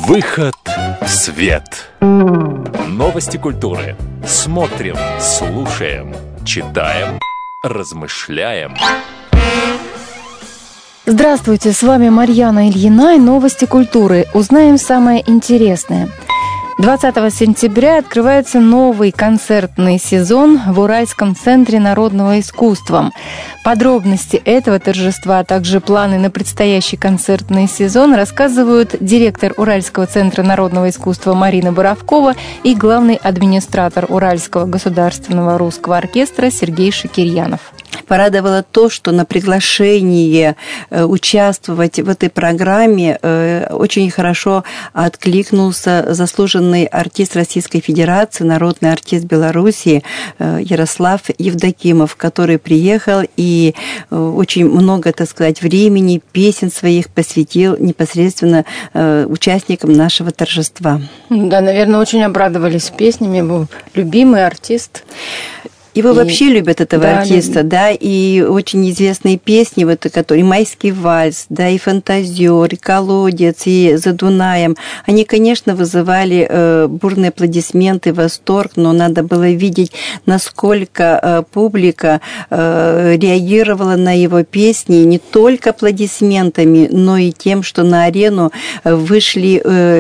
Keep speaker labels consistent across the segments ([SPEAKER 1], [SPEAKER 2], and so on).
[SPEAKER 1] Выход в свет. Новости культуры. Смотрим, слушаем, читаем, размышляем.
[SPEAKER 2] Здравствуйте, с вами Марьяна Ильина и новости культуры. Узнаем самое интересное. 20 сентября открывается новый концертный сезон в Уральском центре народного искусства. Подробности этого торжества, а также планы на предстоящий концертный сезон рассказывают директор Уральского центра народного искусства Марина Боровкова и главный администратор Уральского государственного русского оркестра Сергей Шакирьянов.
[SPEAKER 3] Порадовало то, что на приглашение участвовать в этой программе очень хорошо откликнулся заслуженный артист Российской Федерации, народный артист Белоруссии Ярослав Евдокимов, который приехал и очень много, так сказать, времени, песен своих посвятил непосредственно участникам нашего торжества. Да, наверное, очень обрадовались песнями, был любимый артист. Его вообще любят, этого артиста, да, и очень известные песни, вот, которые «Майский вальс», да, и «Фантазер», и «Колодец», и «За Дунаем», они, конечно, вызывали бурные аплодисменты, восторг, но надо было видеть, насколько публика реагировала на его песни не только аплодисментами, но и тем, что на арену вышли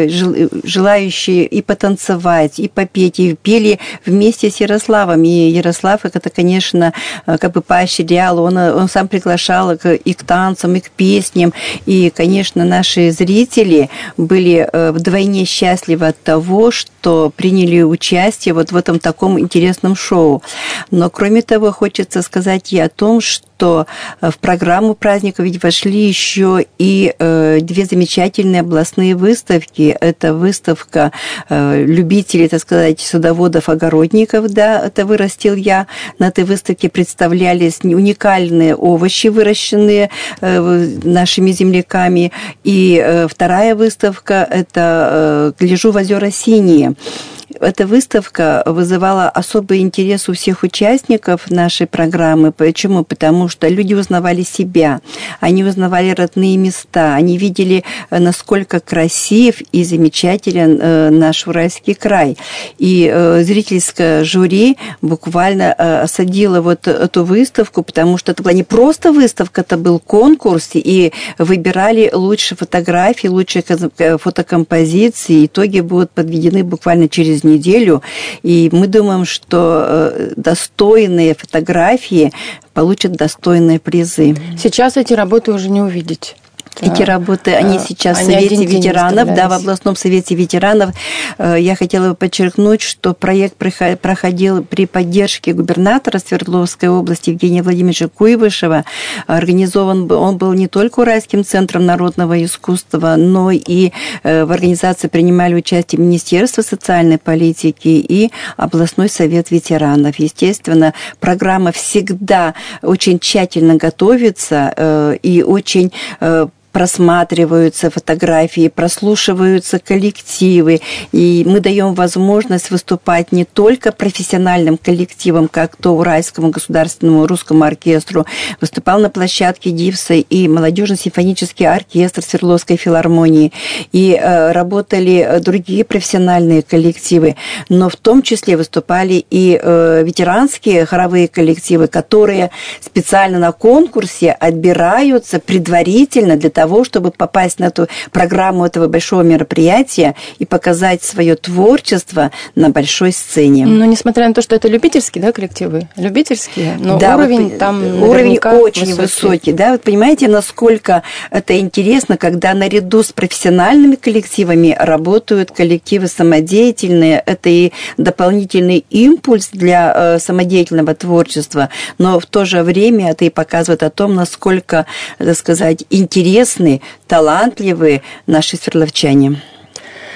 [SPEAKER 3] желающие и потанцевать, и попеть, и пели вместе с Ярославом, и Ярослав это, конечно, как бы поощрял, он сам приглашал и к танцам, и к песням, и, конечно, наши зрители были вдвойне счастливы от того, что приняли участие вот в этом таком интересном шоу. Но, кроме того, хочется сказать и о том, что в программу праздника ведь вошли еще и две замечательные областные выставки. Это выставка любителей, так сказать, садоводов-огородников, да, это вырастил я. На этой выставке представлялись уникальные овощи, выращенные нашими земляками. И вторая выставка – это «Гляжу в озера синие». Эта выставка вызывала особый интерес у всех участников нашей программы. Почему? Потому что люди узнавали себя, они узнавали родные места, они видели, насколько красив и замечателен наш Уральский край. И зрительское жюри буквально осадило вот эту выставку, потому что это была не просто выставка, это был конкурс, и выбирали лучшие фотографии, лучшие фотокомпозиции. Итоги будут подведены буквально через неделю, и мы думаем, что достойные фотографии получат достойные призы. Сейчас эти работы уже не увидеть. Эти работы, они сейчас в Совете ветеранов, да, в областном Совете ветеранов. Я хотела бы подчеркнуть, что проект проходил при поддержке губернатора Свердловской области Евгения Владимировича Куйбышева. Организован он был не только Уральским центром народного искусства, но и в организации принимали участие Министерство социальной политики и областной Совет ветеранов. Естественно, программа всегда очень тщательно готовится и очень просматриваются фотографии, прослушиваются коллективы, и мы даем возможность выступать не только профессиональным коллективам, как то Уральскому государственному русскому оркестру, выступал на площадке ДИВСа и молодежный симфонический оркестр Свердловской филармонии, и работали другие профессиональные коллективы, но в том числе выступали и ветеранские хоровые коллективы, которые специально на конкурсе отбираются предварительно для того, чтобы попасть на эту программу этого большого мероприятия и показать свое творчество на большой сцене. Но несмотря на то, что это любительские, да, коллективы, любительские, но да, уровень вот, там уровень очень высокий, да, вы понимаете, насколько это интересно, когда наряду с профессиональными коллективами работают коллективы самодеятельные, это и дополнительный импульс для самодеятельного творчества, но в то же время это и показывает о том, насколько, так сказать, интересны, талантливые наши сверловчане.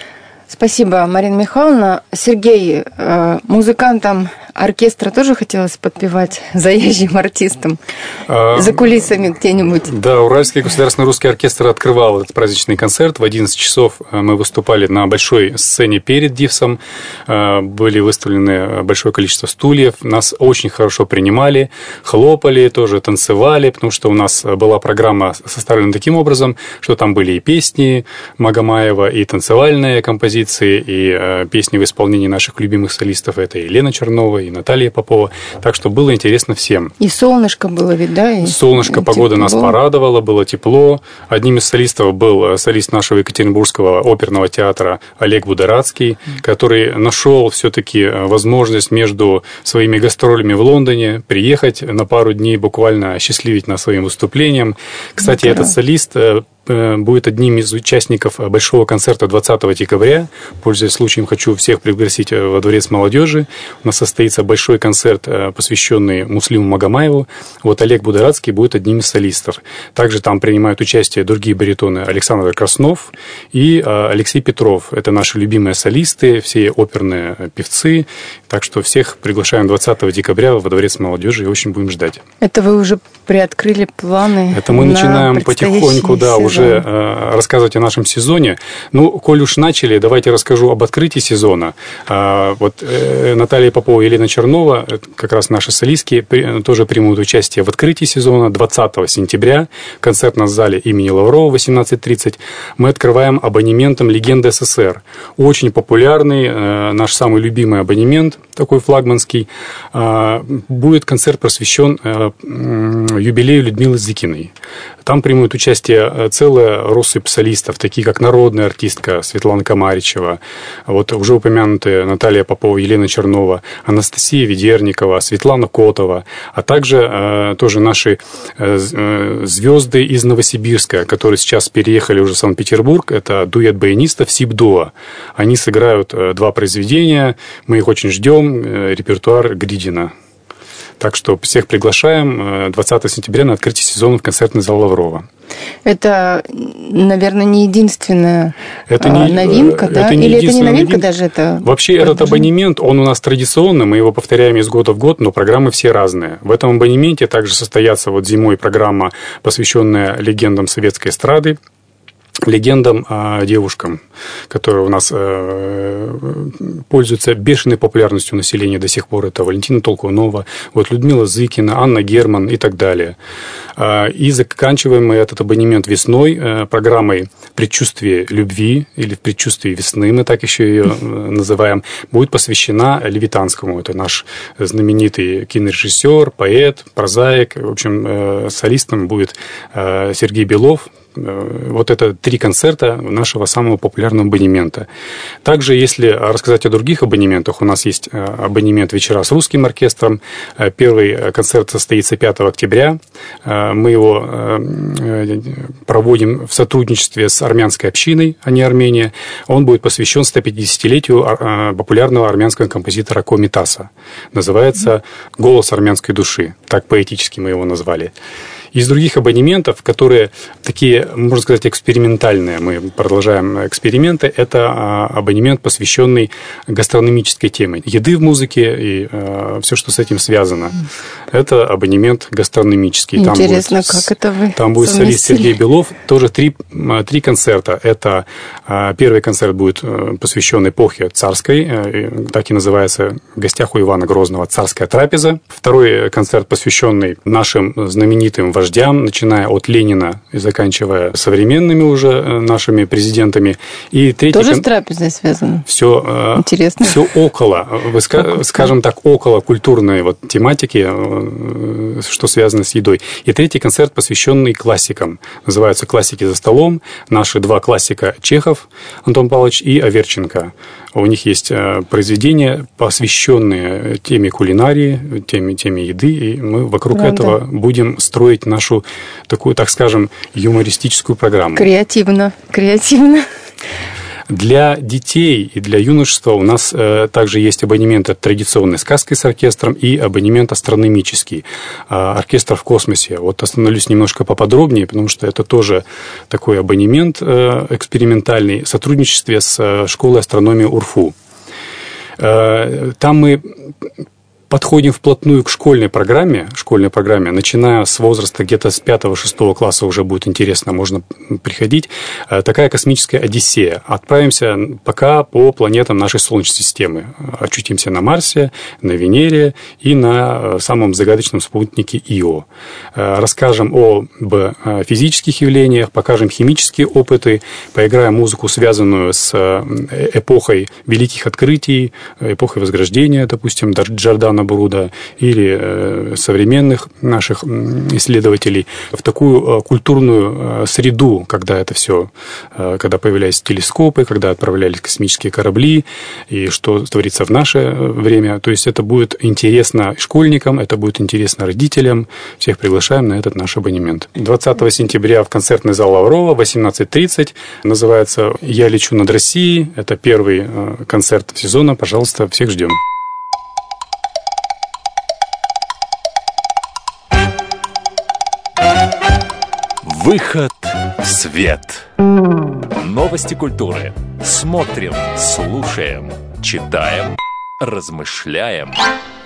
[SPEAKER 2] Спасибо, Марина Михайловна. Сергей, музыкантам оркестра тоже хотелось подпевать заезжим артистам за кулисами где-нибудь?
[SPEAKER 4] Да, Уральский государственный русский оркестр открывал этот праздничный концерт. В 11 часов мы выступали на большой сцене перед ДИФСом. Были выставлены большое количество стульев. Нас очень хорошо принимали, хлопали, тоже танцевали, потому что у нас была программа составлена таким образом, что там были и песни Магомаева, и танцевальные композиции, и песни в исполнении наших любимых солистов. Это и Лена Чернова, и Наталья Попова. Так что было интересно всем.
[SPEAKER 2] И солнышко было ведь, да? И
[SPEAKER 4] солнышко, погода нас порадовала, было тепло. Одним из солистов был солист нашего Екатеринбургского оперного театра Олег Будорадский, который нашел все-таки возможность между своими гастролями в Лондоне приехать на пару дней, буквально осчастливить нас своим выступлением. Кстати, этот солист будет одним из участников большого концерта 20 декабря. Пользуясь случаем, хочу всех пригласить во Дворец молодежи. У нас состоится большой концерт, посвященный Муслиму Магомаеву. Вот Олег Будорадский будет одним из солистов. Также там принимают участие другие баритоны: Александр Краснов и Алексей Петров. Это наши любимые солисты, все оперные певцы. Так что всех приглашаем 20 декабря во Дворец молодежи и очень будем ждать.
[SPEAKER 2] Это вы уже приоткрыли планы?
[SPEAKER 4] Это мы начинаем потихоньку, да, уже рассказывать о нашем сезоне. Ну, коль уж начали, давайте расскажу об открытии сезона. Вот Наталья Попова и Елена Чернова, как раз наши солистки, тоже примут участие в открытии сезона 20 сентября в концертном зале имени Лаврова 18:30. Мы открываем абонементом «Легенда СССР». Очень популярный, наш самый любимый абонемент, такой флагманский. Будет концерт посвящен юбилею Людмилы Зыкиной. Там примут участие целая россыпь солистов, такие как народная артистка Светлана Комаричева, вот уже упомянутые Наталья Попова, Елена Чернова, Анастасия Ведерникова, Светлана Котова, а также тоже наши звезды из Новосибирска, которые сейчас переехали уже в Санкт-Петербург. Это дуэт баянистов «Сибдуа». Они сыграют 2 произведения, мы их очень ждем, репертуар Гридина. Так что всех приглашаем 20 сентября на открытие сезона в концертный зал Лаврова.
[SPEAKER 2] Это, наверное, не единственная новинка, да? Или это не новинка даже? Это
[SPEAKER 4] вообще этот абонемент, он у нас традиционный, мы его повторяем из года в год, но программы все разные. В этом абонементе также состоятся вот зимой программа, посвященная легендам советской эстрады, легендам девушкам, которые у нас пользуются бешеной популярностью населения до сих пор. Это Валентина Толкунова, вот Людмила Зыкина, Анна Герман и так далее. И заканчиваем мы этот абонемент весной программой «Предчувствие любви» или «В предчувствии весны», мы так еще ее называем, будет посвящена Левитанскому. Это наш знаменитый кинорежиссер, поэт, прозаик. В общем, солистом будет Сергей Белов. Вот это 3 концерта нашего самого популярного абонемента. Также, если рассказать о других абонементах, у нас есть абонемент «Вечера с русским оркестром». Первый концерт состоится 5 октября. Мы его проводим в сотрудничестве с армянской общиной, а не Армения. Он будет посвящен 150-летию популярного армянского композитора Комитаса. Называется «Голос армянской души». Так поэтически мы его назвали. Из других абонементов, которые такие, можно сказать, экспериментальные, мы продолжаем эксперименты, это абонемент, посвященный гастрономической теме. Еды в музыке и все, что с этим связано. Это абонемент гастрономический.
[SPEAKER 2] Интересно, как это вы
[SPEAKER 4] там будет солист Сергей Белов. Тоже 3 концерта. Это первый концерт будет посвящен эпохе царской, так и называется в гостях у Ивана Грозного «Царская трапеза». Второй концерт, посвященный нашим знаменитым вождям, начиная от Ленина и заканчивая современными уже нашими президентами. И третий
[SPEAKER 2] тоже с трапезой связано?
[SPEAKER 4] Все интересно. Все около, скажем так, около культурной вот тематики, что связано с едой. И третий концерт, посвященный классикам. Называются «Классики за столом». Наши 2 классика Чехов, Антон Павлович, и Аверченко. У них есть произведения, посвященные теме кулинарии, теме еды, и мы вокруг этого будем строить нашу такую, так скажем, юмористическую программу.
[SPEAKER 2] Креативно.
[SPEAKER 4] Для детей и для юношества у нас также есть абонемент от традиционной сказки с оркестром и абонемент астрономический, оркестр в космосе. Вот остановлюсь немножко поподробнее, потому что это тоже такой абонемент экспериментальный в сотрудничестве с школой астрономии УРФУ. Там мы подходим вплотную к школьной программе, начиная с возраста где-то с 5-6 класса уже будет интересно, можно приходить. Такая космическая одиссея. Отправимся пока по планетам нашей Солнечной системы. Очутимся на Марсе, на Венере и на самом загадочном спутнике Ио. Расскажем об физических явлениях, покажем химические опыты, поиграем музыку, связанную с эпохой великих открытий, эпохой Возрождения, допустим, Джордано Бруда или современных наших исследователей в такую культурную среду, когда это все, когда появлялись телескопы, когда отправлялись космические корабли, и что творится в наше время. То есть это будет интересно школьникам, это будет интересно родителям. Всех приглашаем на этот наш абонемент. 20 сентября в концертный зал Лаврова, 18:30. Называется «Я лечу над Россией». Это первый концерт сезона. Пожалуйста, всех ждем.
[SPEAKER 1] Выход в свет. Новости культуры. Смотрим, слушаем, читаем, размышляем.